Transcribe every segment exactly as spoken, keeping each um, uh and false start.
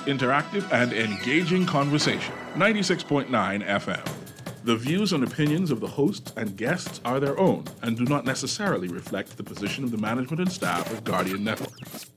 interactive, and engaging conversation. ninety-six point nine F M. The views and opinions of the hosts and guests are their own and do not necessarily reflect the position of the management and staff of Guardian Network.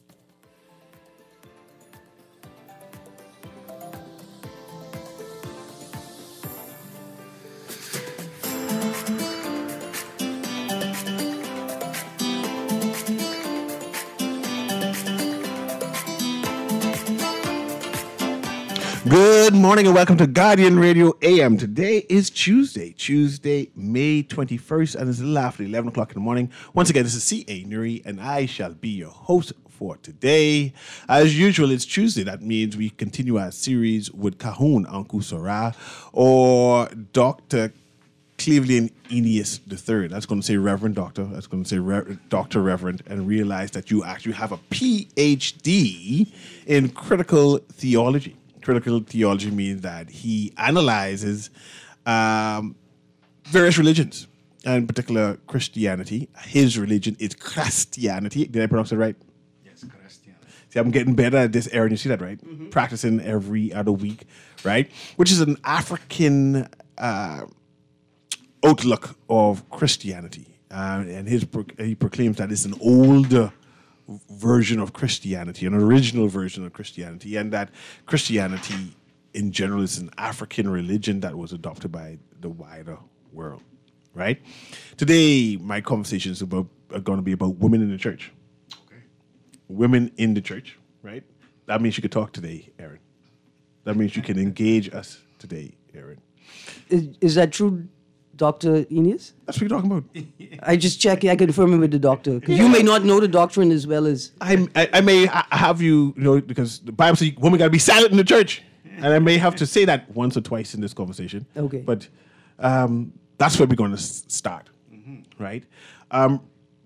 Good morning and welcome to Guardian Radio A M. Today is Tuesday, Tuesday, May twenty-first, and it's a little after eleven o'clock in the morning. Once again, this is C A. Nuri, and I shall be your host for today. As usual, it's Tuesday. That means we continue our series with Kahun Anku Sora, or Doctor Cleveland Aeneas the third. That's going to say Reverend Doctor. That's going to say Re- Doctor Reverend, and realize that you actually have a P H D in critical theology. Critical theology means that he analyzes um, various religions, and in particular Christianity. His religion is Christianity. Did I pronounce it right? Yes, Christianity. See, I'm getting better at this, Aaron. You see that, right? Mm-hmm. Practicing every other week, right? Which is an African uh, outlook of Christianity. Uh, and his he proclaims that it's an older version of Christianity, an original version of Christianity, and that Christianity in general is an African religion that was adopted by the wider world, right? Today, my conversations about are going to be about women in the church. Okay. Women in the church, right? That means you could talk today, Aaron. That means you can engage us today, Aaron. Is, is that true, Doctor Aeneas? That's what you're talking about. I just check. I confirm it with the doctor because you may not know the doctrine as well as I, I, I may ha- have you, you know, because the Bible says women got to be silent in the church, and I may have to say that once or twice in this conversation. Okay. But um, that's where we're going to s- start, mm-hmm. right? Um,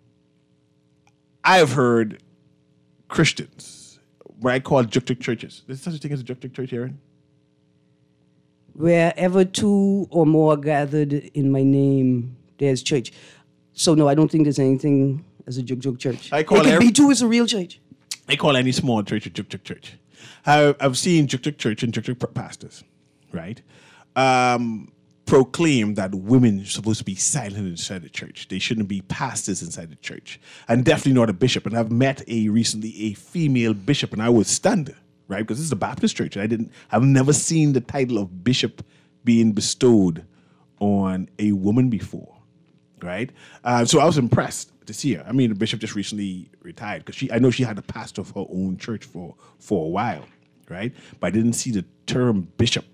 I have heard Christians, what I call juk-tuk churches. There's such a thing as a juk-tuk church, Aaron? wherever two or more gathered in my name, there's church. So no, I don't think there's anything as a juk-juk church. I call it could every- be two is a real church. I call any small church a juk-tuk church. I, I've seen juk-tuk church and juk-tuk pastors, right, um, proclaim that women are supposed to be silent inside the church. They shouldn't be pastors inside the church, and definitely not a bishop. And I've met a recently a female bishop, and I was stunned, right, because this is a Baptist church, and I didn't, I've never seen the title of bishop being bestowed on a woman before, right? Uh, so I was impressed to see her. I mean, the bishop just recently retired because she, I know she had a pastor of her own church for for a while, right? But I didn't see the term bishop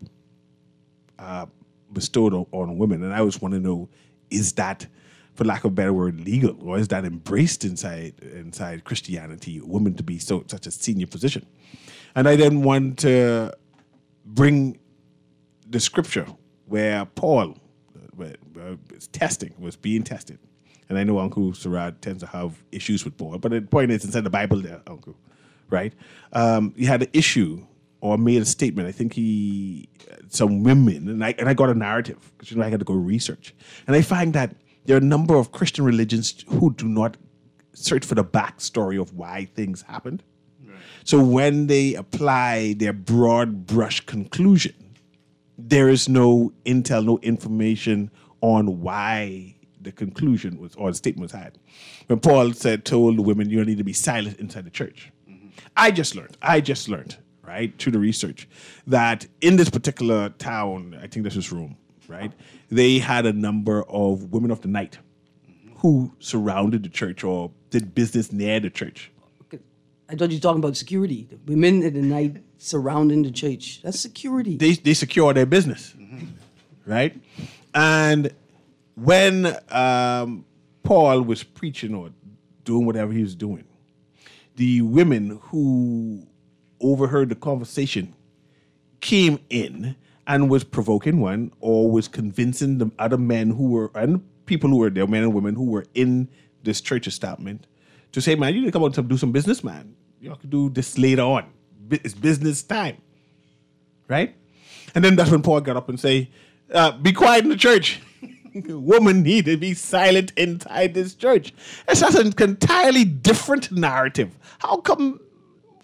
uh, bestowed on, on women, and I always want to know: is that, for lack of a better word, legal, or is that embraced inside inside Christianity, women to be so such a senior position? And I then want to bring the scripture where Paul where, where was testing was being tested. And I know Uncle Sarad tends to have issues with Paul, but the point is, inside the Bible there, Uncle, right? Um, he had an issue or made a statement. I think he, some women, and I, and I got a narrative, because, you know, I had to go research. And I find that there are a number of Christian religions who do not search for the backstory of why things happened. Right. So when they apply their broad brush conclusion, there is no intel, no information on why the conclusion was, or the statement was had. When Paul said, told the women, you need to be silent inside the church. Mm-hmm. I just learned, I just learned, right, through the research, that in this particular town, I think this was Rome, right, they had a number of women of the night mm-hmm. who surrounded the church or did business near the church. Okay. I thought you were talking about security. The women at the night surrounding the church. That's security. They, they secure their business, mm-hmm. right? And when um, Paul was preaching or doing whatever he was doing, the women who overheard the conversation came in and was provoking one or was convincing the other men who were, and people who were there, men and women who were in this church establishment, to say, man, you need to come out and do some business, man. You have to do this later on. It's business time, right? And then that's when Paul got up and say, uh, be quiet in the church. Women need to be silent inside this church. It's just an entirely different narrative. How come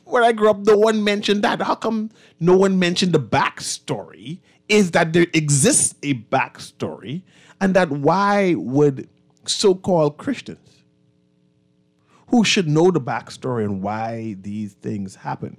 where I grew up, no one mentioned that. How come no one mentioned the backstory? Is that there exists a backstory, and that why would so-called Christians who should know the backstory and why these things happen,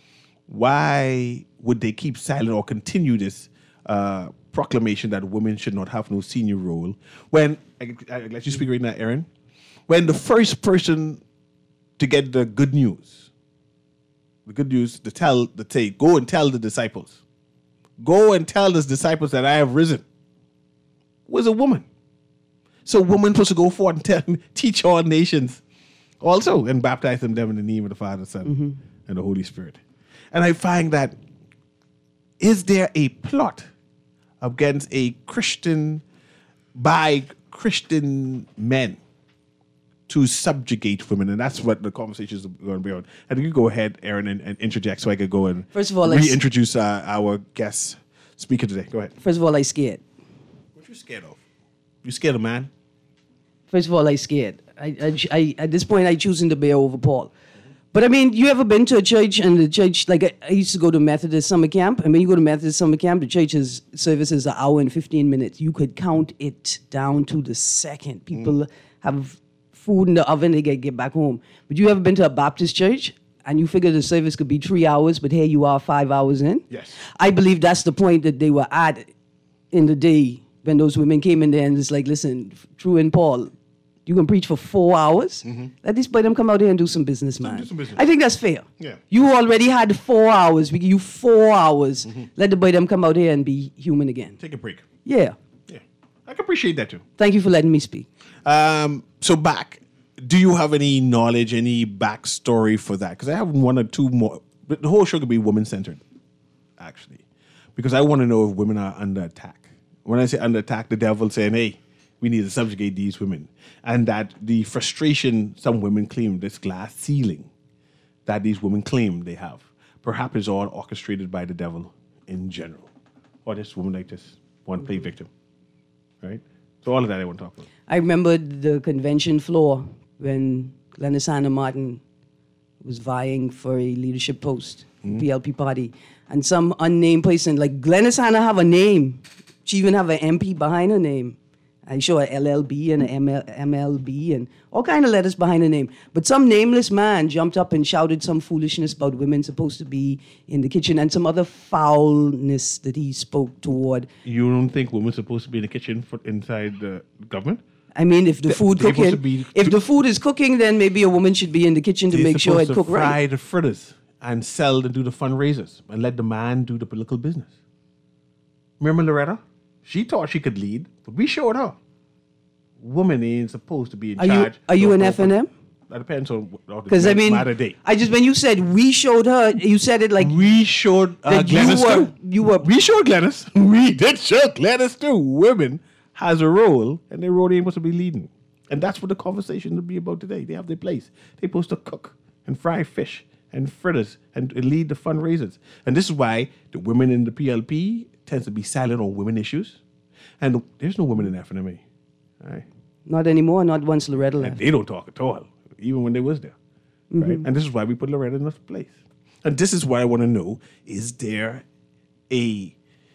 why would they keep silent or continue this uh, proclamation that women should not have no senior role when, I, I, I let you speak right now, Aaron, when the first person to get the good news, the good news to tell, the take, go and tell the disciples, go and tell the disciples that I have risen, was a woman. So women supposed to go forth and tell, teach all nations also and baptize them, them in the name of the Father, Son, mm-hmm. and the Holy Spirit. And I find that, is there a plot against a Christian, by Christian men to subjugate women? And that's what the conversation is going to be on. And you go ahead, Aaron, and, and interject so I could go and First of all, reintroduce uh, our guest speaker today. Go ahead. First of all, I scared. What you scared of? You scared of man? First of all, I scared. I, I, I, at this point, I choosing to bear over Paul. But I mean, you ever been to a church and the church, like I, I used to go to Methodist summer camp, and when you go to Methodist summer camp, the church's service is an hour and fifteen minutes. You could count it down to the second. People mm. have food in the oven, they get, get back home. But you ever been to a Baptist church and you figure the service could be three hours, but here you are five hours in? Yes. I believe that's the point that they were at in the day when those women came in there and it's like, listen, True and Paul, you can preach for four hours. Mm-hmm. Let these boy them come out here and do some business, man. Do some business. I think that's fair. Yeah. You already had four hours. We give you four hours. Mm-hmm. Let the boy them come out here and be human again. Take a break. Yeah. Yeah. I can appreciate that too. Thank you for letting me speak. Um, so back, do you have any knowledge, any backstory for that? Because I have one or two more. But the whole show could be woman-centered, actually. Because I want to know if women are under attack. When I say under attack, the devil saying, hey, we need to subjugate these women. And that the frustration some women claim, this glass ceiling that these women claim they have, perhaps is all orchestrated by the devil in general. Or this woman like this, one play victim. Right? So all of that I want to talk about. I remember the convention floor when Glennis Hannah Martin was vying for a leadership post, mm-hmm. P L P party. And some unnamed person, like Glennis Hannah have a name. She even have an M P behind her name. I show an L L B and an M L B and all kind of letters behind her name. But some nameless man jumped up and shouted some foolishness about women supposed to be in the kitchen and some other foulness that he spoke toward. You don't think women supposed to be in the kitchen for inside the government? I mean, if the They- food they're supposed cooking, to be- if the food is cooking, then maybe a woman should be in the kitchen to They're make sure supposed it to cook fry right. the fritters and sell and do the fundraisers and let the man do the political business. Remember Loretta? She thought she could lead, but we showed her. Woman ain't supposed to be in Are you charge. are you No, an no, F and M? That depends on what Because I mean, matter date. I just when you said we showed her, you said it like We showed uh, that you Glennis were too. you were. We showed Glennis. We did show Glennis too. Women has a role, and their role ain't supposed to be leading. And that's what the conversation will be about today. They have their place. They're supposed to cook and fry fish and fritters and, and lead the fundraisers. And this is why the women in the P L P tends to be silent on women issues. And there's no women in F N M A. All right? Not anymore. Not once Loretta And left. they don't talk at all, even when they was there. Mm-hmm. Right? And this is why we put Loretta in this place. And this is what I want to know. Is there a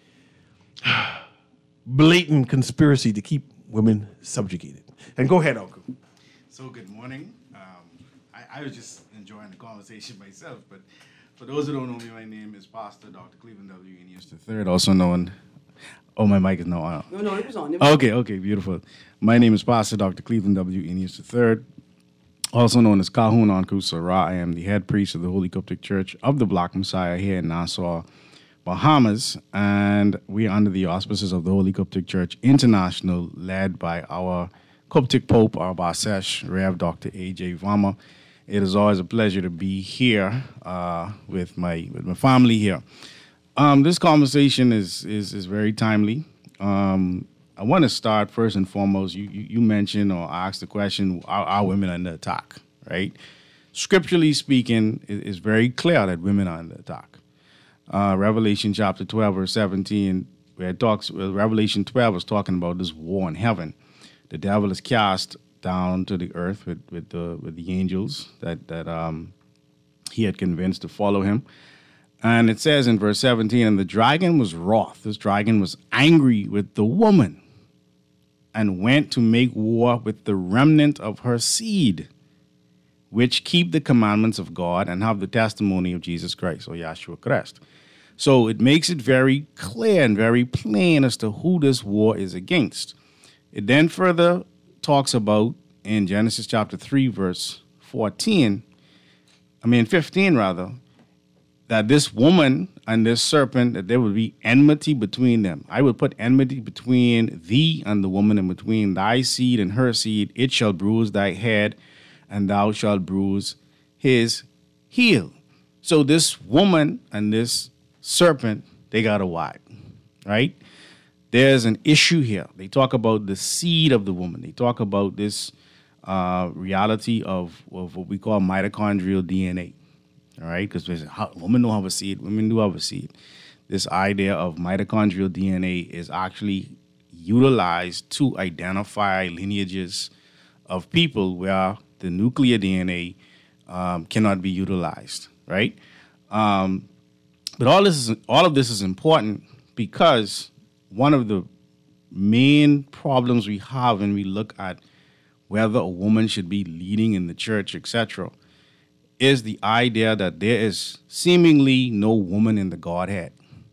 blatant conspiracy to keep women subjugated? And go ahead, Uncle. So good morning. Um, I, I was just enjoying the conversation myself, but for those who don't know me, my name is Pastor Doctor Cleveland W. Enius the third, also known. Oh, my mic is now on. No, no, it was on. It was Okay, okay, beautiful. My name is Pastor Doctor Cleveland W. Enius the third, also known as Calhoun Anku Sarah. I am the head priest of the Holy Coptic Church of the Black Messiah here in Nassau, Bahamas, and we are under the auspices of the Holy Coptic Church International, led by our Coptic Pope, our Basesh, Rev Doctor A J Vama. It is always a pleasure to be here uh, with my with my family here. Um, this conversation is is is very timely. Um, I want to start first and foremost. You, you you mentioned or asked the question: Are, are women under attack? Right? Scripturally speaking, it is very clear that women are under attack. Uh, Revelation chapter twelve, verse seventeen, where it talks. Well, Revelation twelve is talking about this war in heaven. The devil is cast down to the earth with with the with the angels that that um he had convinced to follow him. And it says in verse seventeen, and the dragon was wroth. This dragon was angry with the woman and went to make war with the remnant of her seed, which keep the commandments of God and have the testimony of Jesus Christ, or Yahshua Christ. So it makes it very clear and very plain as to who this war is against. It then further talks about in Genesis chapter three, verse fourteen, I mean fifteen rather, that this woman and this serpent, that there would be enmity between them. I will put enmity between thee and the woman, and between thy seed and her seed. It shall bruise thy head, and thou shalt bruise his heel. So this woman and this serpent, they got a wife, right? There's an issue here. They talk about the seed of the woman. They talk about this uh, reality of, of what we call mitochondrial D N A. All right, because women don't have a seed, women do have a seed. This idea of mitochondrial D N A is actually utilized to identify lineages of people where the nuclear D N A um, cannot be utilized, right? Um, but all this is all of this is important because one of the main problems we have when we look at whether a woman should be leading in the church, et cetera, is the idea that there is seemingly no woman in the Godhead.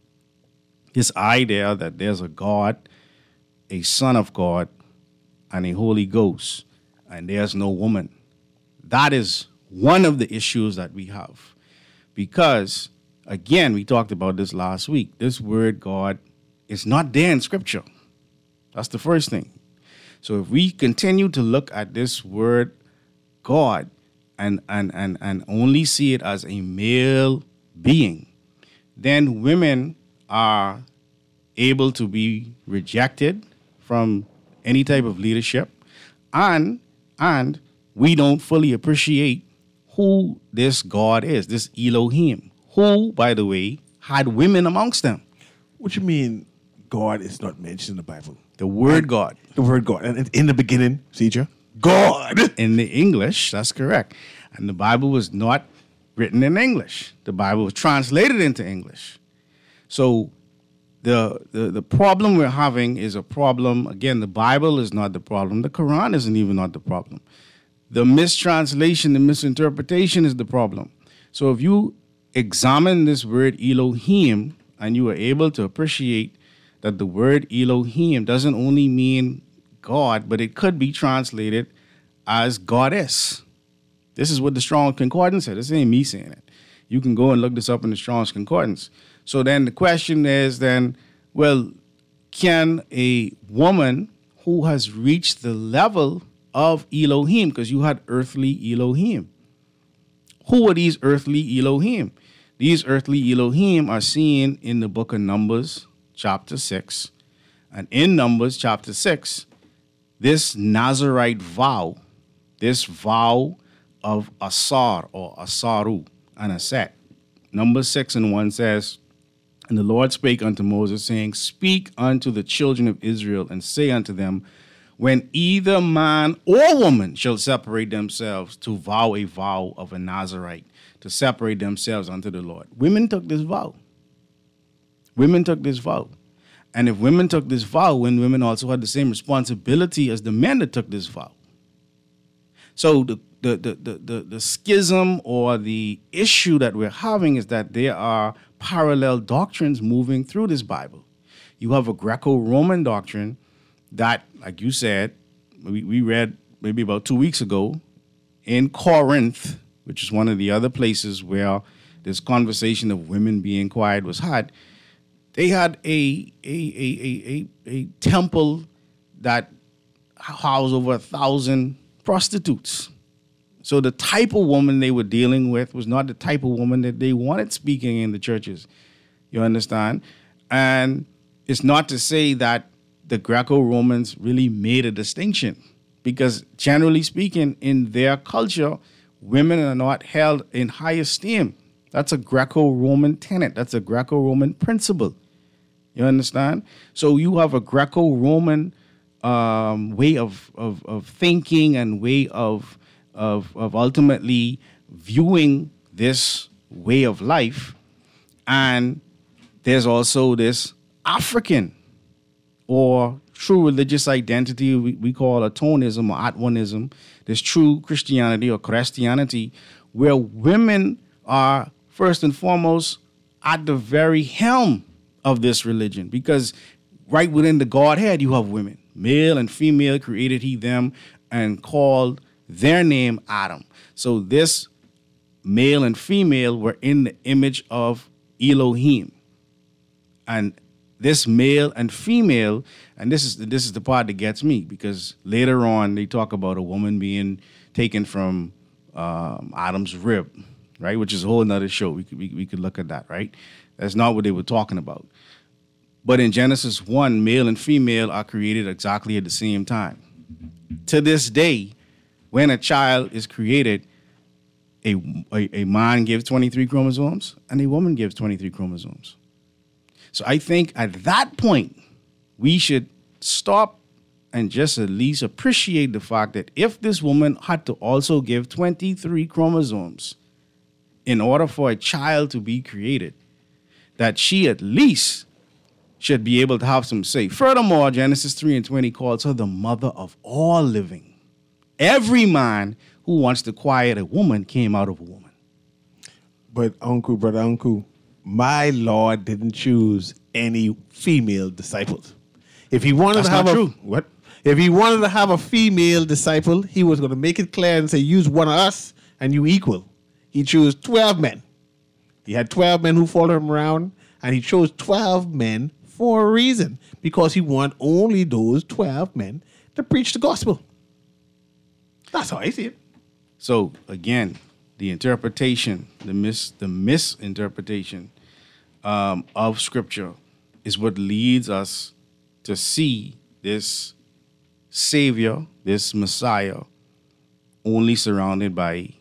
This idea that there's a God, a Son of God, and a Holy Ghost, and there's no woman. That is one of the issues that we have. Because, again, we talked about this last week. This word God is not there in Scripture. That's the first thing. So if we continue to look at this word God, And, and, and, and only see it as a male being, then women are able to be rejected from any type of leadership, and and we don't fully appreciate who this God is, this Elohim, who, by the way, had women amongst them. What you mean God is not mentioned in the Bible? The word and, God. The word God. And in the beginning, Cedra, God. In the English, that's correct. And the Bible was not written in English. The Bible was translated into English. So the, the, the problem we're having is a problem. Again, the Bible is not the problem. The Quran isn't even not the problem. The mistranslation, the misinterpretation is the problem. So if you examine this word Elohim and you are able to appreciate that the word Elohim doesn't only mean God, but it could be translated as goddess. This is what the Strong's Concordance said. This ain't me saying it. You can go and look this up in the Strong's Concordance. So then the question is then, well, can a woman who has reached the level of Elohim, because you had earthly Elohim. Who are these earthly Elohim? These earthly Elohim are seen in the book of Numbers, chapter six. And in Numbers, chapter six, this Nazarite vow, this vow of Asar or Asaru and Aset. Number six and one says, and the Lord spake unto Moses, saying, speak unto the children of Israel, and say unto them, when either man or woman shall separate themselves to vow a vow of a Nazarite, to separate themselves unto the Lord. Women took this vow. Women took this vow. And if women took this vow, when women also had the same responsibility as the men that took this vow. So the The, the, the, the, the schism or the issue that we're having is that there are parallel doctrines moving through this Bible. You have a Greco-Roman doctrine that, like you said, we, we read maybe about two weeks ago in Corinth, which is one of the other places where this conversation of women being quiet was had. They had a, a, a, a, a, a temple that housed over a thousand prostitutes. So the type of woman they were dealing with was not the type of woman that they wanted speaking in the churches. You understand? And it's not to say that the Greco-Romans really made a distinction, because generally speaking, in their culture, women are not held in high esteem. That's a Greco-Roman tenet. That's a Greco-Roman principle. You understand? So you have a Greco-Roman um, way of, of, of thinking and way of Of, of ultimately viewing this way of life. And there's also this African or true religious identity we, we call atonism or Atwanism, this true Christianity or Christianity, where women are first and foremost at the very helm of this religion, because right within the Godhead you have women, male and female created he them and called their name Adam. So this male and female were in the image of Elohim. And this male and female, and this is this is the part that gets me, because later on they talk about a woman being taken from um, Adam's rib, right? Which is a whole nother show. We could we, we could look at that, right? That's not what they were talking about. But in Genesis one, male and female are created exactly at the same time. To this day, when a child is created, a, a, a man gives twenty-three chromosomes and a woman gives twenty-three chromosomes. So I think at that point, we should stop and just at least appreciate the fact that if this woman had to also give twenty-three chromosomes in order for a child to be created, that she at least should be able to have some say. Furthermore, Genesis three and twenty calls her the mother of all living. Every man who wants to quiet a woman came out of a woman. But uncle, brother, uncle, my Lord didn't choose any female disciples. If he wanted That's to have not a true. what? If he wanted to have a female disciple, he was going to make it clear and say, use one of us and you equal. He chose twelve men. He had twelve men who followed him around, and he chose twelve men for a reason, because he wanted only those twelve men to preach the gospel. That's how I see it. So again, the interpretation, the mis the misinterpretation um, of Scripture is what leads us to see this Savior, this Messiah, only surrounded by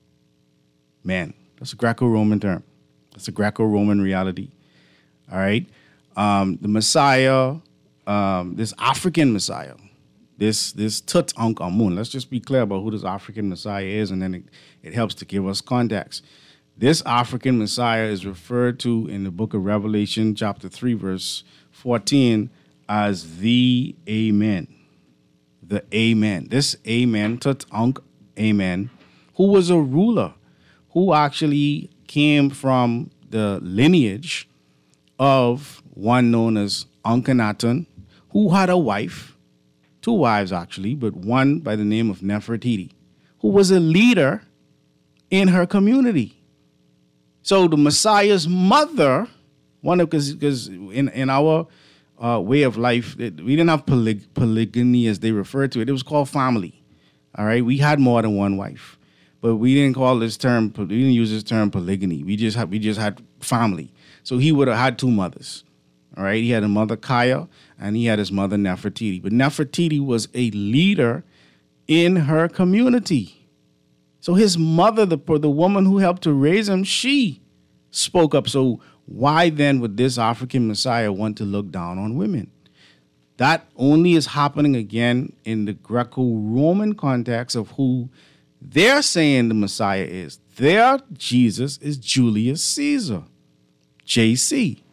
men. That's a Greco-Roman term. That's a Greco-Roman reality. All right. Um, the Messiah, um, this African Messiah, this this Tutankhamun. Let's just be clear about who this African Messiah is, and then it, it helps to give us context. This African Messiah is referred to in the book of Revelation, chapter three, verse fourteen, as the Amen. The Amen. This Amen, Tutankhamun, Amen, who was a ruler, who actually came from the lineage of one known as Akhenaten, who had a wife, two wives actually, but one by the name of Nefertiti, who was a leader in her community. So the Messiah's mother, one of because because in in our uh, way of life, it, we didn't have poly, polygamy as they referred to it. It was called family. All right, we had more than one wife, but we didn't call this term. We didn't use this term polygamy. We just had we just had family. So he would have had two mothers. All right, he had a mother Kaya, and he had his mother Nefertiti. But Nefertiti was a leader in her community. So his mother, the the woman who helped to raise him, she spoke up. So why then would this African Messiah want to look down on women? That only is happening again in the Greco-Roman context of who they're saying the Messiah is. Their Jesus is Julius Caesar, J C.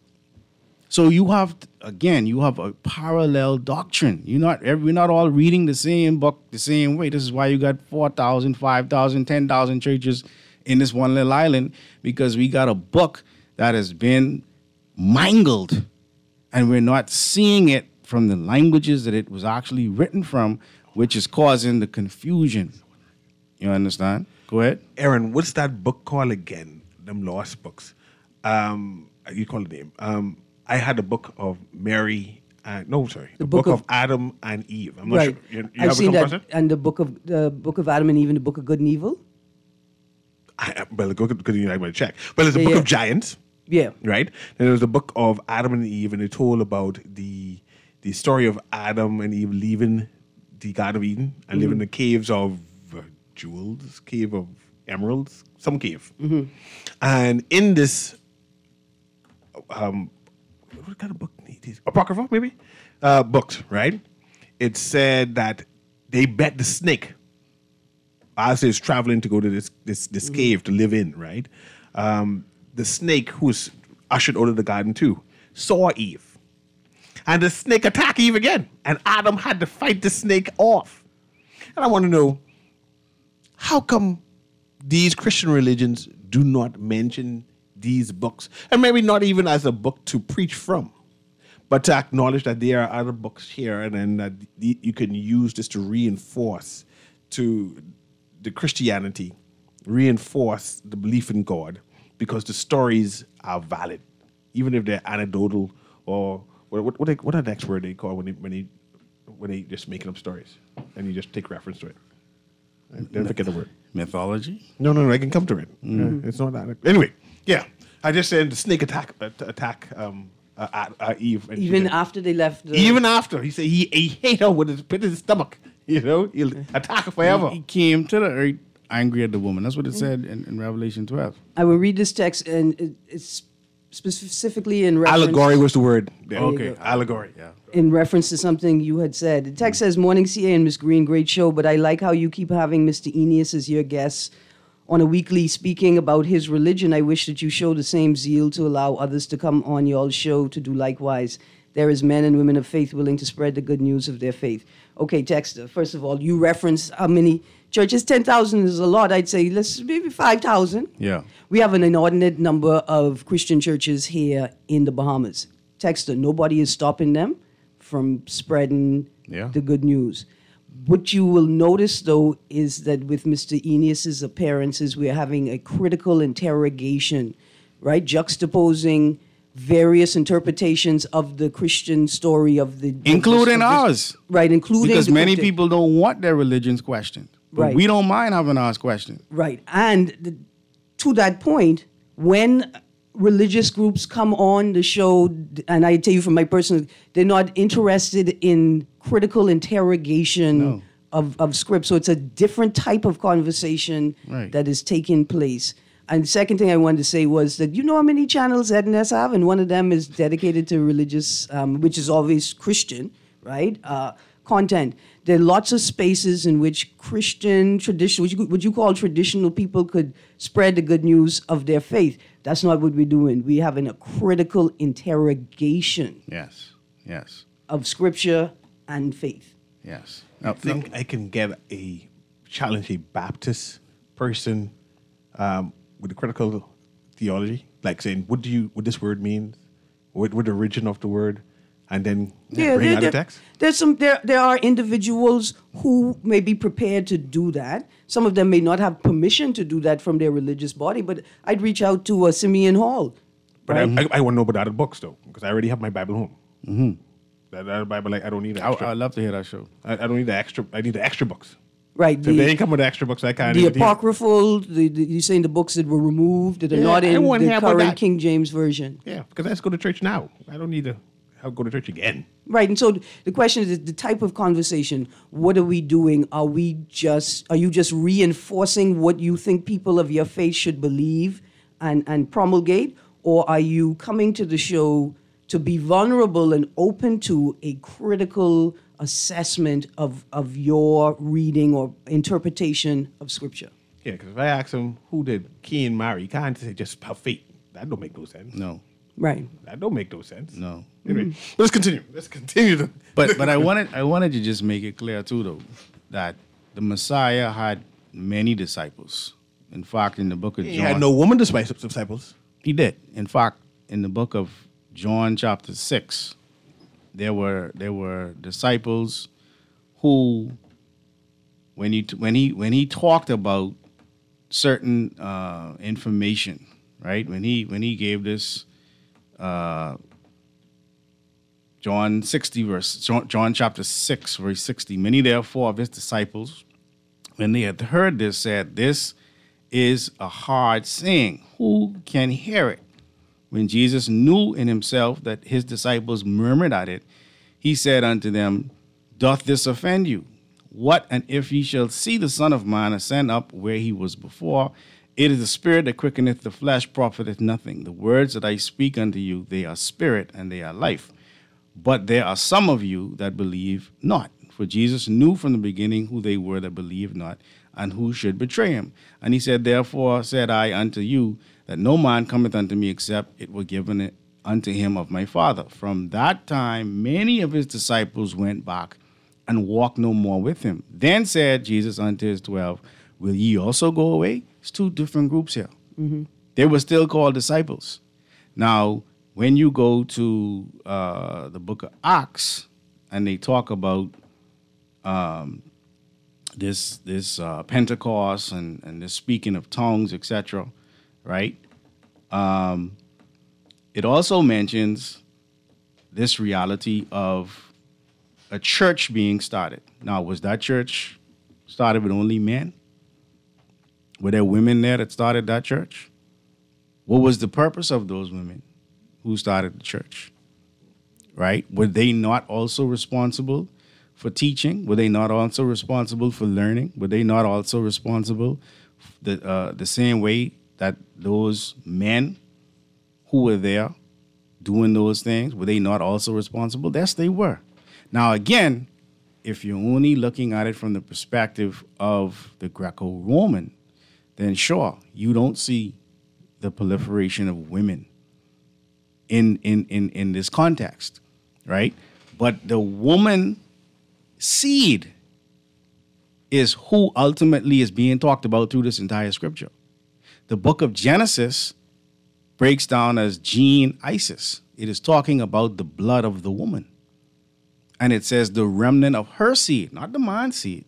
So you have, again, you have a parallel doctrine. You're not, we're not all reading the same book the same way. This is why you got four thousand, five thousand, ten thousand churches in this one little island, because we got a book that has been mangled, and we're not seeing it from the languages that it was actually written from, which is causing the confusion. You understand? Go ahead. Aaron, what's that book called again? Them lost books. Um, you call the name. Um, I had a book of Mary. Uh, no, sorry, the, the book, book of, of Adam and Eve. I'm not right. sure. You, you I've have seen a that, and the book of the book of Adam and Eve, and the book of Good and Evil. I, well, the book of Good and Evil, I'm going to check. Well, there's a yeah, book yeah. of giants. Yeah. Right. Then there's a book of Adam and Eve, and it told about the the story of Adam and Eve leaving the Garden of Eden and mm-hmm. living in the caves of uh, jewels, cave of emeralds, some cave. Mm-hmm. And in this, um, what kind of book? Apocrypha, maybe? Uh, books, right? It said that they bet the snake as they're traveling to go to this this, this cave to live in, right? Um, the snake who was ushered out of the garden too saw Eve. And the snake attacked Eve again. And Adam had to fight the snake off. And I want to know, how come these Christian religions do not mention these books? And maybe not even as a book to preach from, but to acknowledge that there are other books here and then that you can use this to reinforce to the Christianity, reinforce the belief in God, because the stories are valid, even if they're anecdotal or what what what, they, what are the next word they call when they when they when they just making up stories and you just take reference to it. I don't forget the word. Mythology? No, no, no. I can come to it. Mm. Uh, it's not that. Anyway, yeah. I just said the snake attack uh, attack um, uh, uh, uh, Eve. and she Even did- after they left. The, even after he said he, he hate her with his pit in his stomach. You know, he'll attack her forever. He came to the earth angry at the woman. That's what it said in, in Revelation twelve. I will read this text, and it, it's specifically in reference. Allegory was the word. Yeah. Okay. Allegory. Yeah. In reference to something you had said. The text says, Morning C A and Miss Green, great show, but I like how you keep having Mister Eneas as your guest on a weekly speaking about his religion. I wish that you show the same zeal to allow others to come on your show to do likewise. There is men and women of faith willing to spread the good news of their faith. Okay, Texter, first of all, you referenced how many churches. ten thousand is a lot. I'd say let's maybe five thousand. Yeah. We have an inordinate number of Christian churches here in the Bahamas. Texter, nobody is stopping them from spreading Yeah. the good news. What you will notice, though, is that with Mister Eneas's appearances, we're having a critical interrogation, right? Juxtaposing various interpretations of the Christian story of the... Including of this- ours. Right, including... Because the many cryptic- people don't want their religions questioned. But Right. we don't mind having ours questioned. Right. And the, to that point, when religious groups come on the show, and I tell you from my personal, they're not interested in critical interrogation No. of, of script. So it's a different type of conversation Right. that is taking place. And the second thing I wanted to say was that you know how many channels Ed and S have, and one of them is dedicated to religious, um, which is always Christian, right? Uh, content. There are lots of spaces in which Christian tradition, which you, what you call traditional people, could spread the good news of their faith. That's not what we're doing. We're having a critical interrogation Yes. Yes. of scripture and faith. Yes. I think I can get a challenge a Baptist person um, with a critical theology, like saying, "What do you? What this word means? What, what the origin of the word?" And then bring there- out the there- text. There's some there there are individuals who may be prepared to do that. Some of them may not have permission to do that from their religious body, but I'd reach out to uh, Simeon Hall. But I, I, I want to know about other books though, because I already have my Bible home. Mm-hmm. That, that Bible, like, I don't need an I, extra. I'd love to hear that show. I, I don't need the extra. I need the extra books. Right. So if they The, ain't come with the extra books, I can't. the even deal. apocryphal, the, the, you're saying the books that were removed, that are Yeah, not I in wanna the hear about current that. King James Version. Yeah, because let's go to church now. I don't need to I'll go to church again. Right, and so the question is the type of conversation. What are we doing? Are we just? Are you just reinforcing what you think people of your faith should believe and and promulgate, or are you coming to the show to be vulnerable and open to a critical assessment of of your reading or interpretation of Scripture? Yeah, because if I ask him who did Cain marry, you can't say just have faith. That don't make no sense. No. Right. That don't make no sense. No. Anyway, let's continue. Let's continue. To, But but I wanted I wanted to just make it clear too though that the Messiah had many disciples. In fact, in the book of he John, had no woman disciples. disciples. he did. In fact, in the book of John chapter six, there were there were disciples who, when he when he when he talked about certain uh, information, right? When he when he gave this uh, John sixty verse John, John chapter six verse sixty, many therefore of his disciples, when they had heard this, said, "This is a hard saying. Who can hear it?" When Jesus knew in himself that his disciples murmured at it, he said unto them, "Doth this offend you? What and if ye shall see the Son of Man ascend up where he was before? It is the spirit that quickeneth, the flesh profiteth nothing. The words that I speak unto you, they are spirit and they are life. But there are some of you that believe not." For Jesus knew from the beginning who they were that believed not, and who should betray him. And he said, therefore said I unto you, that no man cometh unto me except it were given it unto him of my Father. From that time, many of his disciples went back and walked no more with him. Then said Jesus unto his twelve, will ye also go away? It's two different groups here. Mm-hmm. They were still called disciples. Now, when you go to uh, the book of Acts, and they talk about um, this this uh, Pentecost and, and this speaking of tongues, et cetera, right? Um, it also mentions this reality of a church being started. Now, was that church started with only men? Were there women there that started that church? What was the purpose of those women who started the church? Right? Were they not also responsible for teaching? Were they not also responsible for learning? Were they not also responsible the uh, the same way that those men who were there doing those things, were they not also responsible? Yes, they were. Now, again, if you're only looking at it from the perspective of the Greco-Roman, then sure, you don't see the proliferation of women in, in, in, in this context, right? But the woman seed is who ultimately is being talked about through this entire scripture. The book of Genesis breaks down as Gene Isis. It is talking about the blood of the woman. And it says the remnant of her seed, not the man's seed.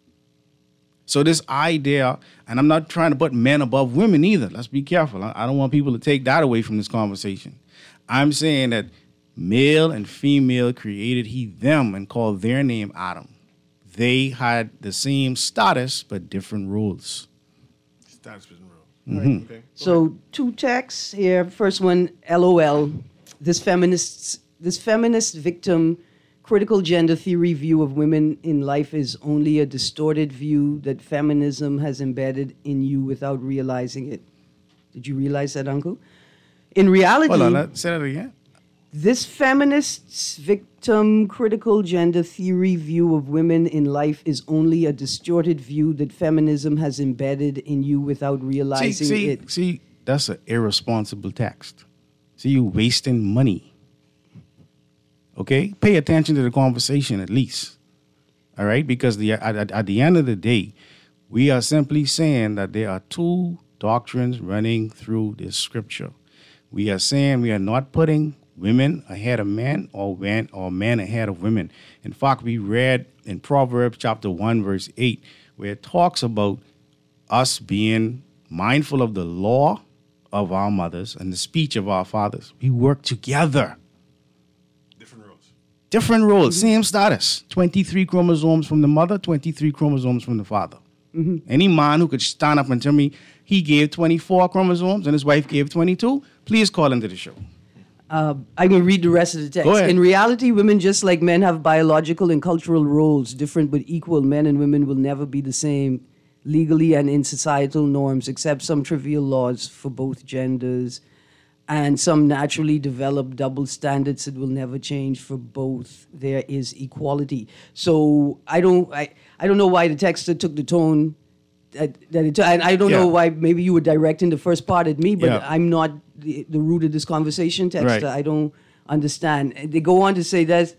So this idea, and I'm not trying to put men above women either. Let's be careful. I don't want people to take that away from this conversation. I'm saying that male and female created he them and called their name Adam. They had the same status, but different roles. Status and role. Mm-hmm. Right, okay. So two texts here. First one, LOL. This feminist, this feminist victim critical gender theory view of women in life is only a distorted view that feminism has embedded in you without realizing it. Did you realize that, Uncle? In reality, Hold on, let's say that again. this feminist victim critical gender theory view of women in life is only a distorted view that feminism has embedded in you without See, realizing see, it. see, that's an irresponsible text. See, you wasting money. Okay? Pay attention to the conversation at least. All right? Because the, at, at, at the end of the day, we are simply saying that there are two doctrines running through this scripture. We are saying we are not putting women ahead of men or men or men ahead of women. In fact, we read in Proverbs chapter one, verse eight, where it talks about us being mindful of the law of our mothers and the speech of our fathers. We work together. Different roles. Different roles, mm-hmm. Same status. twenty-three chromosomes from the mother, twenty-three chromosomes from the father. Mm-hmm. Any man who could stand up and tell me he gave twenty-four chromosomes and his wife gave twenty-two, please call into the show. Uh, I'm going to read the rest of the text. Go ahead. In reality, women, just like men, have biological and cultural roles, different but equal. Men and women will never be the same legally and in societal norms, except some trivial laws for both genders and some naturally developed double standards that will never change for both. There is equality. So I don't, I, I don't know why the text took the tone that, that it took. And I don't Yeah. know why maybe you were directing the first part at me, but Yeah. I'm not the, the root of this conversation text. Right. I don't understand. They go on to say that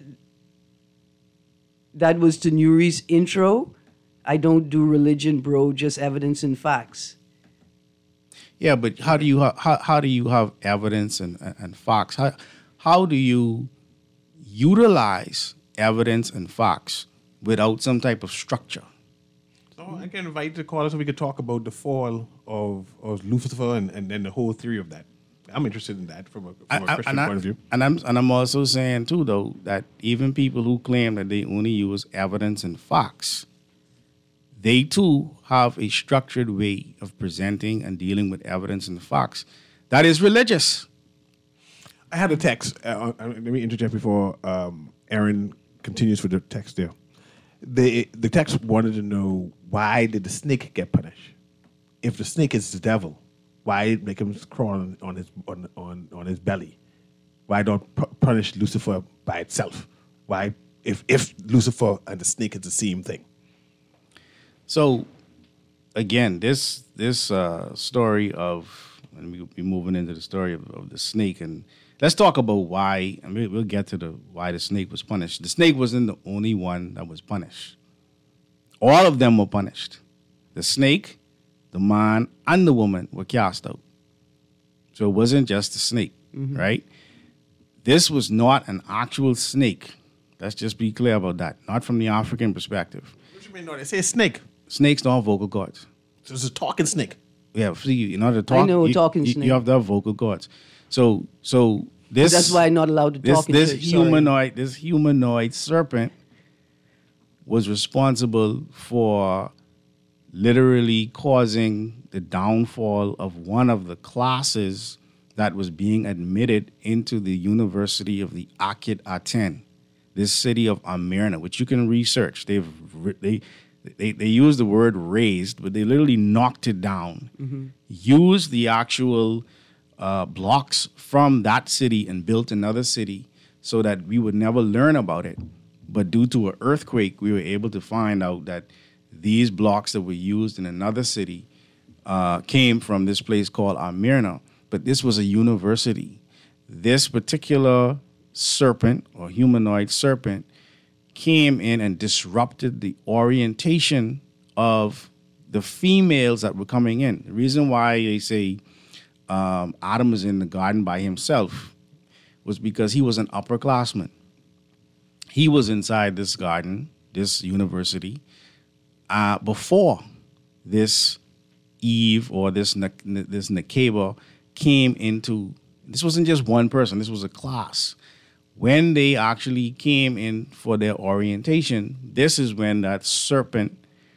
that was to Nuri's intro. I don't do religion, bro, just evidence and facts. Yeah, but how do you ha- how, how do you have evidence and, and, and facts? How, how do you utilize evidence and facts without some type of structure? So I can invite you to call us so we could talk about the fall of, of Lucifer and, and then the whole theory of that. I'm interested in that from a, from a I- I- Christian and I- point of view. And I'm and I'm also saying too, though, that even people who claim that they only use evidence and facts, they too have a structured way of presenting and dealing with evidence and facts that is religious. I had a text. Uh, uh, let me interject before um, Aaron continues with the text there. The, the text wanted to know, why did the snake get punished? If the snake is the devil, why make him crawl on, on his on, on, on his belly? Why don't pu- punish Lucifer by itself? Why, if if Lucifer and the snake is the same thing? So again, this this uh, story of, and we'll be moving into the story of, of the snake, and let's talk about why, and we, we'll get to the why the snake was punished. The snake wasn't the only one that was punished. All of them were punished. The snake, the man, and the woman were cast out. So it wasn't just the snake, mm-hmm. right? This was not an actual snake. Let's just be clear about that. Not from the African perspective. What do you mean? No, they say snake. Snakes don't have vocal cords. So it's a talking snake. Yeah, see, in order to talk, I know a you, talking you, snake. you have to have vocal cords. So, so this. That's why I'm not allowed to this, talk in This church, humanoid, this humanoid serpent was responsible for literally causing the downfall of one of the classes that was being admitted into the University of the Akit Aten, this city of Amirna, which you can research. They've they they they use the word raised, but they literally knocked it down, mm-hmm. used the actual uh, blocks from that city and built another city so that we would never learn about it. But due to an earthquake, we were able to find out that these blocks that were used in another city uh, came from this place called Amirna. But this was a university. This particular serpent or humanoid serpent came in and disrupted the orientation of the females that were coming in. The reason why they say um, Adam was in the garden by himself was because he was an upperclassman. He was inside this garden, this university, uh, before this Eve or this this Nekeba came into. This wasn't just one person. This was a class. When they actually came in for their orientation, this is when that serpent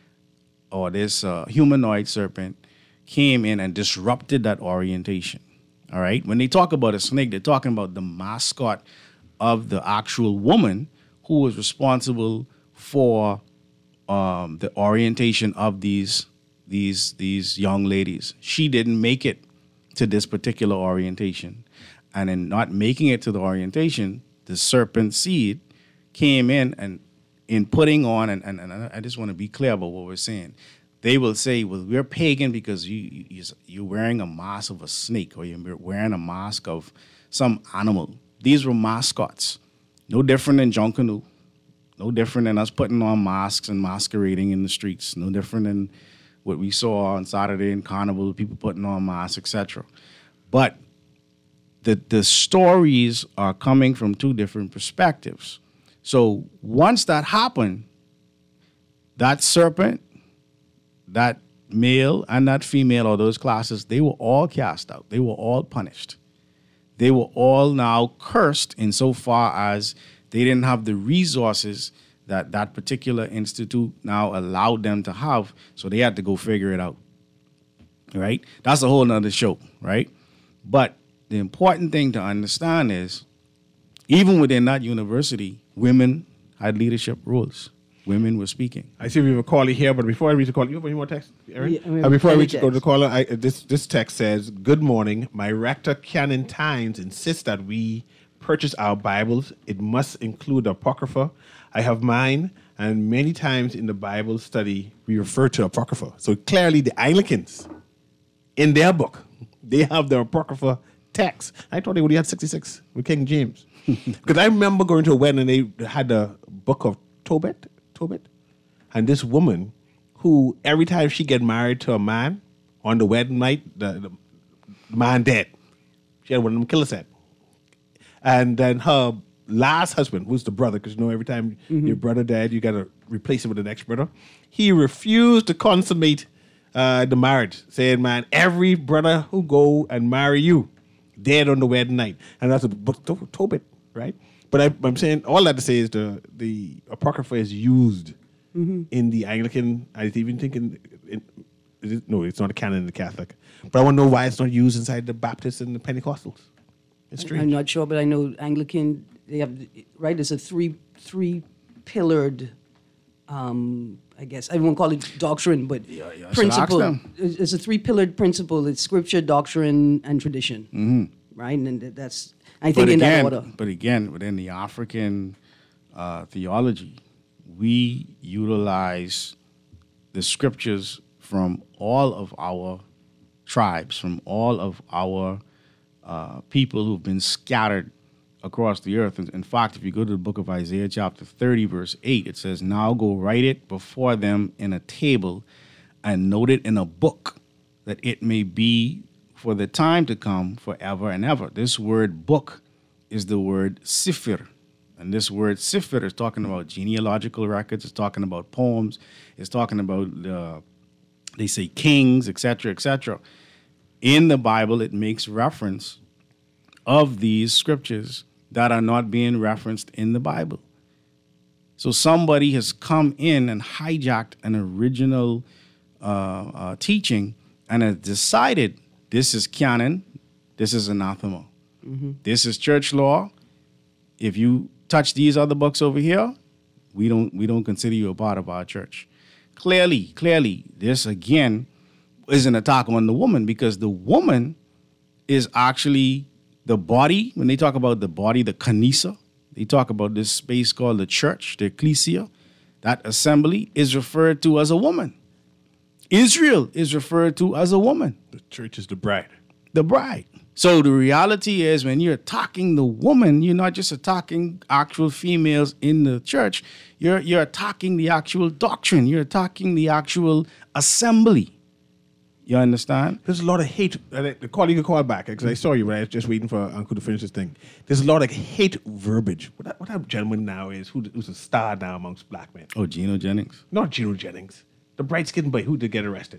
or this uh, humanoid serpent came in and disrupted that orientation. All right. When they talk about a snake, they're talking about the mascot of the actual woman who was responsible for um, the orientation of these these these young ladies. She didn't make it to this particular orientation, and in not making it to the orientation, the serpent seed came in and in putting on. And, and, and I just want to be clear about what we're saying. They will say, "Well, we're pagan because you, you you're wearing a mask of a snake, or you're wearing a mask of some animal." These were mascots. No different than Junkanoo. No different than us putting on masks and masquerading in the streets. No different than what we saw on Saturday in Carnival, people putting on masks, et cetera. But the the stories are coming from two different perspectives. So once that happened, that serpent, that male and that female, or those classes, they were all cast out. They were all punished. They were all now cursed insofar as they didn't have the resources that that particular institute now allowed them to have, so they had to go figure it out, right? That's a whole nother show, right? But the important thing to understand is, even within that university, women had leadership roles. Women were speaking. I see we have a caller here, but before I read the caller, you have any more text, Aaron? Yeah, I mean, uh, before I any read go to the text. caller, I, this this text says, "Good morning. My rector, Canon Tynes, insists that we purchase our Bibles. It must include Apocrypha. I have mine, and many times in the Bible study, we refer to Apocrypha. So clearly the Anglicans, in their book, they have the Apocrypha text. I thought they only had sixty-six with King James. Because I remember going to a wedding and they had the book of Tobit, Tobit, and this woman who every time she get married to a man on the wedding night, the, the man dead. She had one of them killer set. And then her last husband, who's the brother, because you know every time mm-hmm. your brother died, you got to replace him with the next brother. He refused to consummate uh, the marriage, saying, "Man, every brother who go and marry you, dead on the wedding night." And that's a book, to- Tobit, right? But I, I'm saying all that to say is the the Apocrypha is used mm-hmm. in the Anglican. I even think in, in it, no, it's not a canon in the Catholic. But I want to know why it's not used inside the Baptists and the Pentecostals. It's strange. I'm not sure, but I know Anglican, they have, right, it's a three three pillared, um, I guess, I won't call it doctrine, but Yeah, yeah, I should principle. ask them. It's it's a three pillared principle. It's scripture, doctrine, and tradition, Mm-hmm. right? And then that's, I think, But in again, that order. but again, within the African uh, theology, we utilize the scriptures from all of our tribes, from all of our uh, people who've been scattered across the earth. In, in fact, if you go to the book of Isaiah, chapter thirty, verse eight, it says, "Now go write it before them in a table and note it in a book, that it may be for the time to come forever and ever." This word book is the word sifir. And this word sifir is talking about genealogical records. It's talking about poems. It's talking about, uh, they say, kings, et cetera, et cetera. In the Bible, it makes reference of these scriptures that are not being referenced in the Bible. So somebody has come in and hijacked an original uh, uh, teaching and has decided this is canon, this is anathema. Mm-hmm. This is church law. If you touch these other books over here, we don't we don't consider you a part of our church. Clearly, clearly, this again is an attack on the woman, because the woman is actually the body. When they talk about the body, the kanisa, they talk about this space called the church, the ecclesia. That assembly is referred to as a woman. Israel is referred to as a woman. The church is the bride. The bride. So the reality is, when you're attacking the woman, you're not just attacking actual females in the church. You're you're attacking the actual doctrine. You're attacking the actual assembly. You understand? There's a lot of hate. Uh, the call you can call back, because I saw you when I was just waiting for Uncle to finish this thing. There's a lot of hate verbiage. What that, what that gentleman now is, who, who's a star now amongst black men? Oh, Geno Jennings. Not Geno Jennings. The bright-skinned boy who did get arrested.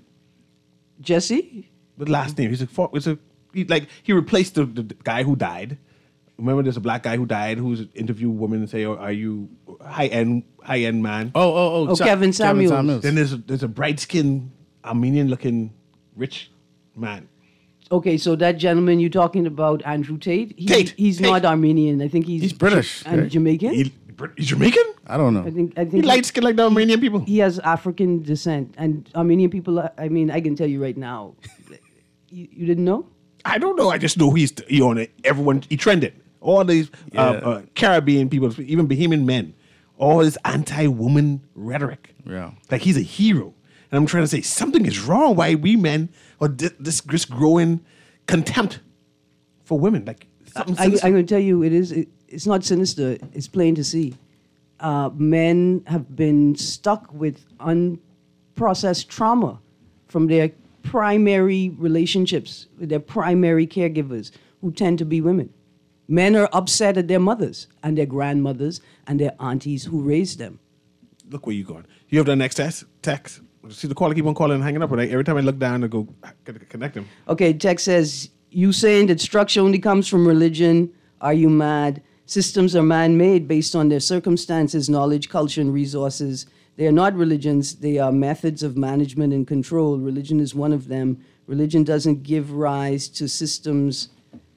Jesse? The last name. He's a, for- it's a he, like he replaced the, the guy who died. Remember, there's a black guy who died who's interview women and say, oh, "Are you high end high end man?" Oh, oh, oh, Oh, Sa- Kevin Samuels. Samuels. Then there's a, there's a bright-skinned Armenian-looking rich man. Okay, so that gentleman you're talking about, Andrew Tate, he, Tate, he's Tate. not Armenian. I think he's He's British, and right? Jamaican. He, he's Jamaican. I don't know. I think I He think light skinned like the Armenian people. he has African descent, and Armenian people. are- I mean, I can tell you right now, you, you didn't know. I don't know. I just know he's he on it. Everyone he trended. All these uh, Yeah. uh, Caribbean people, even Bahamian men, all this anti-woman rhetoric. Yeah. Like he's a hero. And I'm trying to say something is wrong. Why we men are thi- this this growing contempt for women? Like something. I, sinister. I'm going to tell you, it is. It, it's not sinister. It's plain to see. Uh, men have been stuck with unprocessed trauma from their primary relationships with their primary caregivers, who tend to be women. Men are upset at their mothers and their grandmothers and their aunties who raised them. Look where you going. You have the next text. Text. See the caller keep on calling and hanging up. But I, every time I look down, I go connect him. Okay, text says, you saying that structure only comes from religion? Are you mad? Systems are man-made based on their circumstances, knowledge, culture, and resources. They are not religions. They are methods of management and control. Religion is one of them. Religion doesn't give rise to systems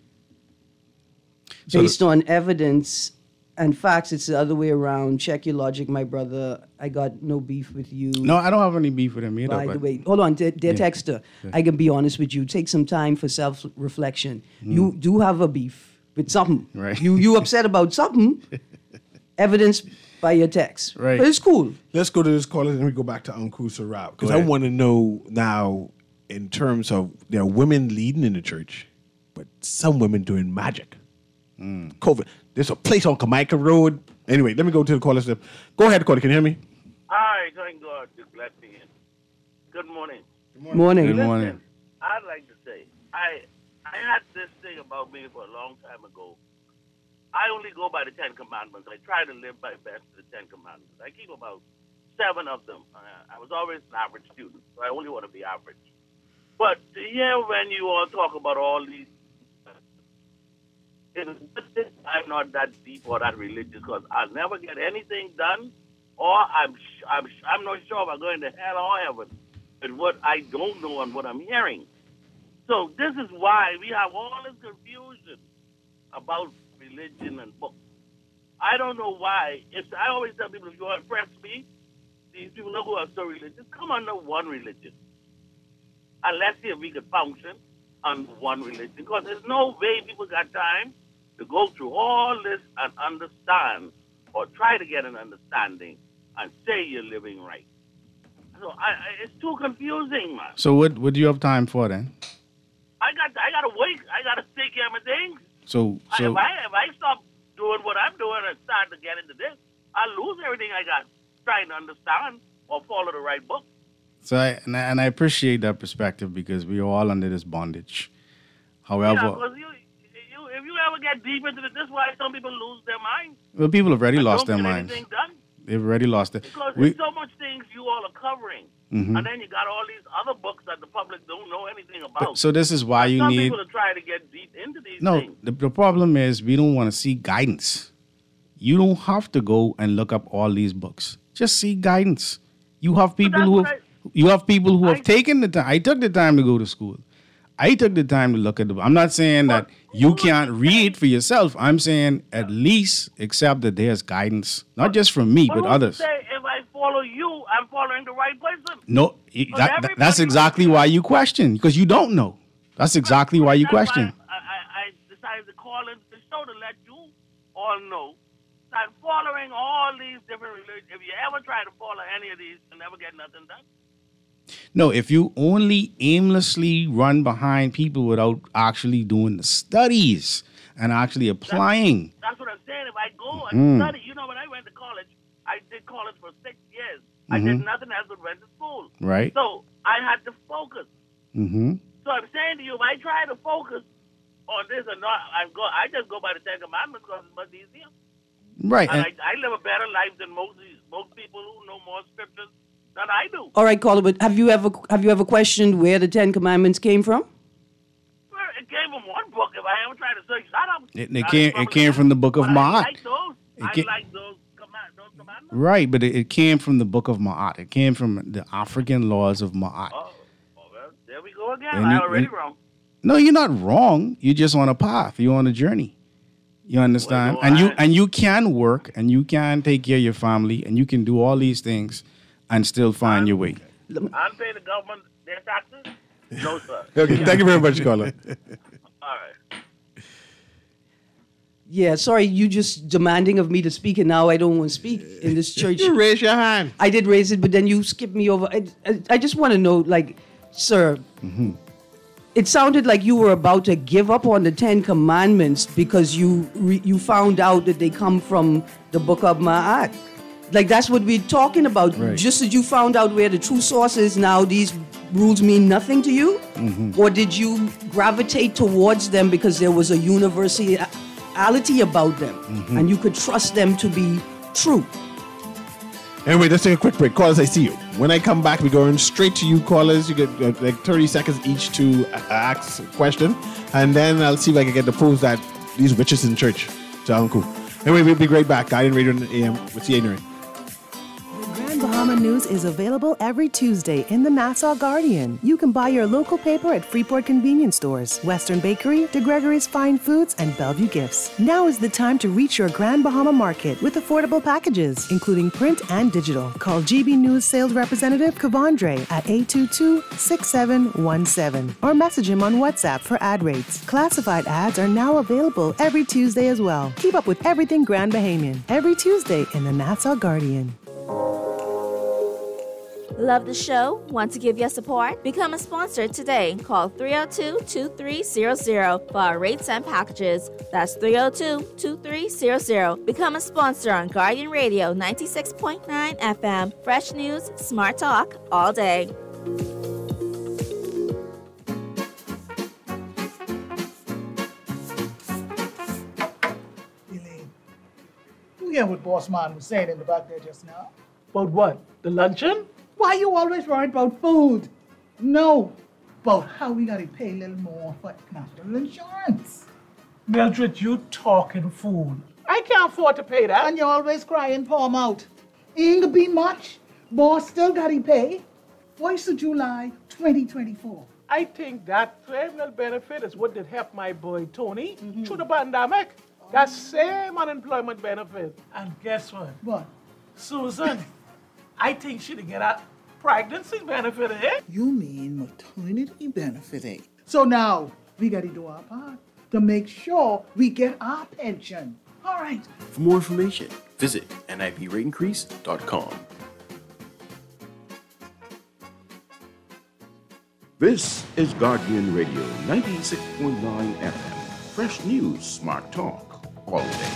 So based on evidence and facts. It's the other way around. Check your logic, my brother. I got no beef with you. No, I don't have any beef with him either. By but the way, hold on, dear, dear texter. I can be honest with you. Take some time for self-reflection. You do have a beef with something. Right. You you upset about something. Evidence by your text. Right. But it's cool. Let's go to this caller and we go back to Uncle Sarab. Because Go I ahead. want to know now, in terms of there are women leading in the church, but some women doing magic. COVID. There's a place on Kamika Road. Anyway, let me go to the caller. Go ahead, caller. Can you hear me? Hi, thank God you let me in. Good morning. Morning. Good morning. Listen, I'd like to say, I I had this thing about me for a long time ago. I only go by the Ten Commandments. I try to live by best the Ten Commandments. I keep about seven of them. Uh, I was always an average student, so I only want to be average. But to hear when you all talk about all these, I'm not that deep or that religious because I'll never get anything done, or I'm sh- I'm sh- I'm not sure if I'm going to hell or heaven with what I don't know and what I'm hearing. So this is why we have all this confusion about religion and books. I don't know why. If I always tell people, if you want to impress me, these people know who are so religious, come under one religion. And let's see if we can function under one religion. Because there's no way people got time to go through all this and understand or try to get an understanding and say you're living right. So I, I, it's too confusing, man. So what what do you have time for then? I got I gotta wait. I gotta take care of my things. So I, so if I if I stop doing what I'm doing and start to get into this, I lose everything I got trying to understand or follow the right book. so I and, I and I appreciate that perspective because we are all under this bondage. However, Yeah, because you, you, if you ever get deep into this, this is why some people lose their mind. well, people have already and lost don't their get minds. anything done. They've already lost it. Because We, there's so much things you all are covering. Mhm. And then you got all these other books that the public don't know anything about. but- so this is why you Some need. people are trying to get deep into these No, things. the, the problem is we don't want to see guidance. You don't have to go and look up all these books. Just seek guidance. You have people that's who what have, I- you have people who have I- taken the time. I took the time to go to school. I took the time to look at the. I'm not saying that you can't read for yourself. I'm saying at least accept that there's guidance, not just from me, but who's to others. say if I follow you, I'm following the right person? No, it- But that, that- everybody- that's exactly why you question because you don't know. That's exactly why you That's question. Why I, I, I decided to call in the show to let you all know that following all these different religions, if you ever try to follow any of these, you'll never get nothing done. No, if you only aimlessly run behind people without actually doing the studies and actually applying. That's what I'm saying. If I go Mm. and study, you know, when I went to college, I did college for six years. I did Mhm. nothing else but went to school. Right. So I had to focus. Mm-hmm. So I'm saying to you, if I try to focus on this or not, I'm go. I just go by the Ten Commandments because it's much easier. Right. And And, I, I live a better life than most most people who know more scriptures than I do. All right, caller, but have you ever have you ever questioned where the Ten Commandments came from? Well, it came from one book. If I ever try to search that up, it, it uh, came. It probably- came from the book of but I Ma'at. like those. It I ca- like those, command, those commandments. Right, but it, it came from the book of Ma'at. It came from the African laws of Ma'at. Oh, oh, well, there we go again. And I you- already and- wrong. No, you're not wrong. You're just on a path. You're on a journey. You understand? Well, and you I- and you can work and you can take care of your family and you can do all these things and still find your way. I'm paying the government their taxes? No, sir. Okay, thank you very much, caller. All right. Yeah, sorry, you just demanding of me to speak, and now I don't want to speak in this church. You raise your hand. I did raise it, but then you skipped me over. I, I, I just want to know, like, sir, it sounded like you were about to give up on the Ten Commandments because you re, you found out that they come from the Book of Ma'at. Like, that's what we're talking about. Right. Just as you found out where the true source is, now these rules mean nothing to you? Or did you gravitate towards them because there was a universality about them and you could trust them to be true? Anyway, let's take a quick break. Callers, I see you. When I come back, we're going straight to you, callers. You get uh, like thirty seconds each to uh, ask a question, and then I'll see if I can get to prove that these witches in church. So, Uncle. Anyway, we'll be right back. Guardian Radio A M with C A Noreen. Grand Bahama News is available every Tuesday in the Nassau Guardian. You can buy your local paper at Freeport convenience stores, Western Bakery, DeGregory's Fine Foods, and Bellevue Gifts. Now is the time to reach your Grand Bahama market with affordable packages, including print and digital. Call G B News sales representative Kavandre at eight two two, six seven one seven or message him on WhatsApp for ad rates. Classified ads are now available every Tuesday as well. Keep up with everything Grand Bahamian every Tuesday in the Nassau Guardian. Love the show? Want to give your support? Become a sponsor today. Call three oh two, two three zero zero for our rates and packages. That's three oh two, two three zero zero. Become a sponsor on Guardian Radio ninety-six point nine F M. Fresh news, smart talk, all day. Elaine, you hear what Boss Man was saying in the back there just now? About what? The luncheon? Why you always worried about food? No, about how we gotta pay a little more for national insurance. Mildred, you talking fool. I can't afford to pay that. And you're always crying, palm out. Ain't gonna be much. Boss still gotta pay. Voice of July twenty twenty-four. I think that annual benefit is what did help my boy Tony through the pandemic. That same unemployment benefit. And guess what? What? Susan, I think she'd get a pregnancy benefit, eh? You mean maternity benefit, eh? So now we gotta do our part to make sure we get our pension. All right. For more information, visit N I P rate increase dot com. This is Guardian Radio ninety-six point nine F M. Fresh news, smart talk, all day.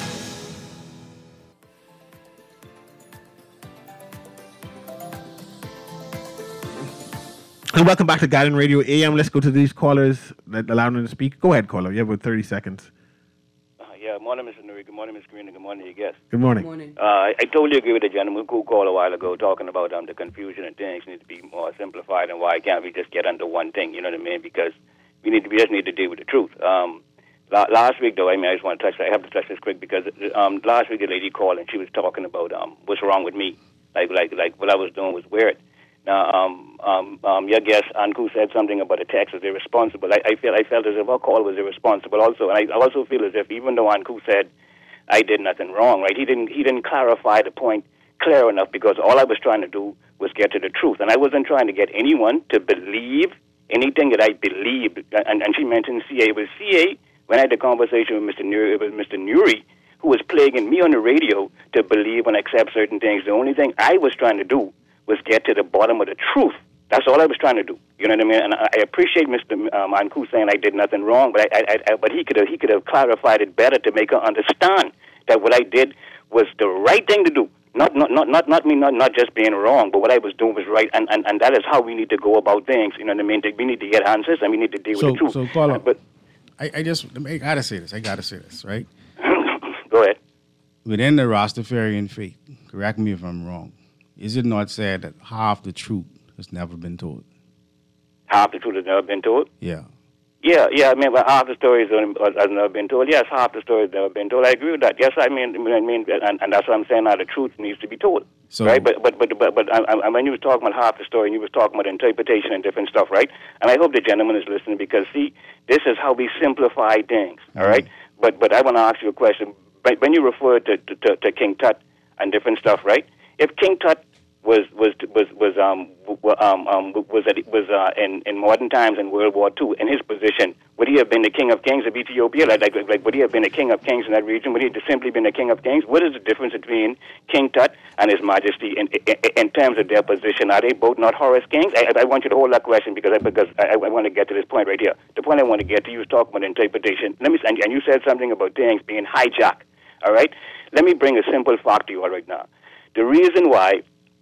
And welcome back to Guardian Radio A M. Let's go to these callers that allow them to speak. Go ahead, caller. You have about thirty seconds. Uh, yeah, good morning, Mister Nuri. Good morning, Miz Green. And good morning to your guests. Good morning. Good morning. Uh, I, I totally agree with the gentleman who called a while ago talking about um, the confusion and things need to be more simplified and why can't we just get under one thing, you know what I mean? Because we need to, we just need to deal with the truth. Um, la- last week, though, I mean, I just want to touch, I have to touch this quick because um, last week a lady called and she was talking about um, what's wrong with me. Like, like, like what I was doing was weird. Now, um, um, um, your guest, Anku, said something about the text as irresponsible. I, I, feel, I felt as if her call was irresponsible also. And I also feel as if even though Anku said I did nothing wrong, right, he didn't, he didn't clarify the point clear enough because all I was trying to do was get to the truth. And I wasn't trying to get anyone to believe anything that I believed. And, and she mentioned C A. It was C A, when I had the conversation with Mister Nuri, it was Mister Nuri who was plaguing me on the radio to believe and accept certain things. The only thing I was trying to do was get to the bottom of the truth. That's all I was trying to do. You know what I mean? And I, I appreciate Mister Um, Anku saying I did nothing wrong, but I, I, I, but he could have he could have clarified it better to make her understand that what I did was the right thing to do. Not not not not not me not, not just being wrong, but what I was doing was right, and, and, and that is how we need to go about things. You know what I mean? We need to get answers, and we need to deal So, with the truth. so caller, Uh, but I, I just I gotta say this. I gotta say this, right? go ahead. Within the Rastafarian faith, correct me if I'm wrong. Is it not said that half the truth has never been told? Half the truth has never been told. Yeah. Yeah, yeah. I mean, but half the stories has never been told. Yes, half the stories have never been told. I agree with that. Yes, I mean, I mean, and, and that's what I'm saying. Now the truth needs to be told, So- right? But but but but but I, I, when you was talking about half the story, and you was talking about interpretation and different stuff, right? And I hope the gentleman is listening because see, this is how we simplify things. All right. But but I want to ask you a question. Right, when you refer to, to, to, to King Tut and different stuff, right? If King Tut was was was was um um, um was was uh, in in modern times in World War Two in his position, would he have been the king of kings of Ethiopia? Like like like would he have been the king of kings in that region? Would he have simply been the king of kings? What is the difference between King Tut and His Majesty in in, in terms of their position? Are they both not Horus kings? I, I want you to hold that question because I, because I, I want to get to this point right here. The point I want to get to you is talking about interpretation. Let me and, and you said something about things being hijacked. All right, let me bring a simple fact to you all right now. The reason why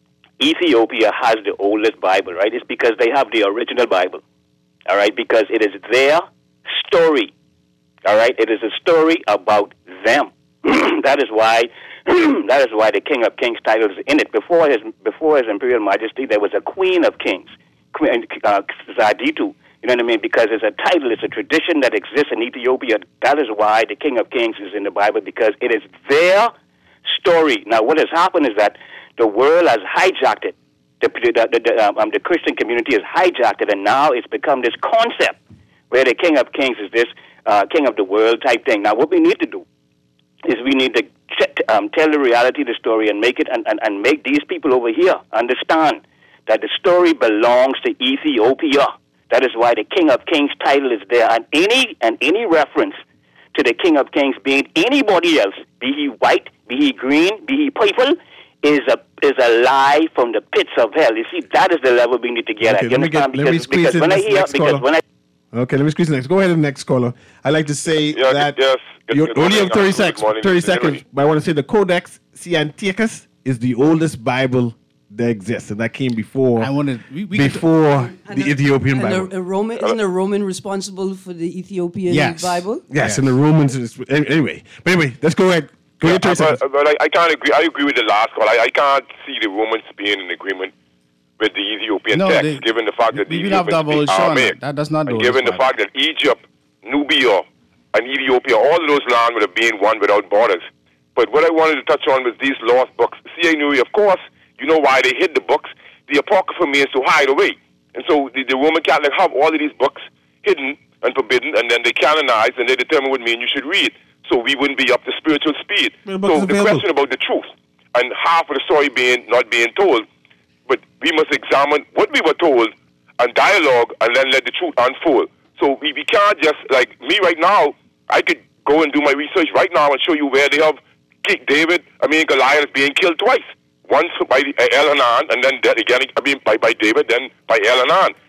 Ethiopia has the oldest Bible, right, is because they have the original Bible, all right, because it is their story, all right, it is a story about them. That is why, that is why the King of Kings title is in it. Before his before his Imperial Majesty, there was a Queen of Kings, Queen uh, Zaditu. You know what I mean? Because it's a title, it's a tradition that exists in Ethiopia. That is why the King of Kings is in the Bible, because it is their story. Now, what has happened is that the world has hijacked it. The, the, the, um, the Christian community has hijacked it, and now it's become this concept where the King of Kings is this uh, king of the world type thing. Now, what we need to do is we need to um, tell the reality of the story and make it and, and, and make these people over here understand that the story belongs to Ethiopia. That is why the King of Kings title is there, and any and any reference to the King of Kings being anybody else, be he white, be he green, be he purple, is a is a lie from the pits of hell. You see, that is the level we need to get Okay, at. You let me get- understand? let me because squeeze because in when I this hear next because caller. when I Okay, let me squeeze the next. Go ahead, the next caller. I like to say Yeah, that yes. Good- you good only morning, have thirty good seconds. morning, Thirty Mister seconds. Henry. But I want to say the Codex Sinaiticus is the oldest Bible that exists, and that came before I wanna- we- we could- before And the a- Ethiopian and Bible. A, a Roman, isn't a Roman responsible for the Ethiopian Yes. Bible? Yes, and the Romans. Is, anyway, but anyway, let's go ahead. Go ahead, thirty but, seconds. but I, I can't agree. I agree with the last call. I, I can't see the Romans being in agreement with the Ethiopian No, text, they- given the fact that the we will have Ethiopians double speak Sean. Aramaic, That does not do and it, given the Father. fact that Egypt, Nubia, and Ethiopia, all of those lands would have been one without borders. But what I wanted to touch on was these lost books. C A. Nuri, of course, you know why they hid the books. The Apocrypha means to hide away. And so the, the Roman Catholic have all of these books hidden and forbidden, and then they canonize, and they determine what mean you should read. So we wouldn't be up to spiritual speed. Well, the book is So the available. question about the truth and half of the story being not being told, but we must examine what we were told and dialogue and then let the truth unfold. So we, we can't just, like me right now, I could go and do my research right now and show you where they have King David, I mean Goliath being killed twice. Once by uh, Elhanan, and then that again I mean by, by David, then by Elhanan.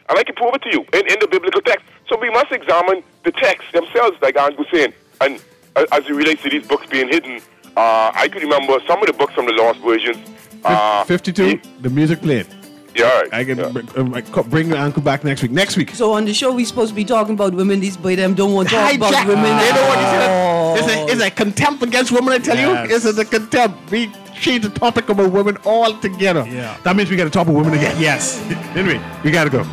And I can prove it to you in, in the biblical text. So we must examine the texts themselves, like Aunt was saying. And uh, as it relates to these books being hidden, uh, I could remember some of the books from the lost versions. Uh, fifty-two, the music played. Yeah, all right. I can yeah. bring, uh, bring the uncle back next week. Next week. So on the show, we supposed to be talking about women. These boy them don't want to talk about Hijack. women. They don't want to say Oh. that. It's a, it's a contempt against women, I tell Yes. you. It's a contempt. We change the topic about women altogether. Yeah. That means we got to talk about women again. Yes. Anyway, we got to go.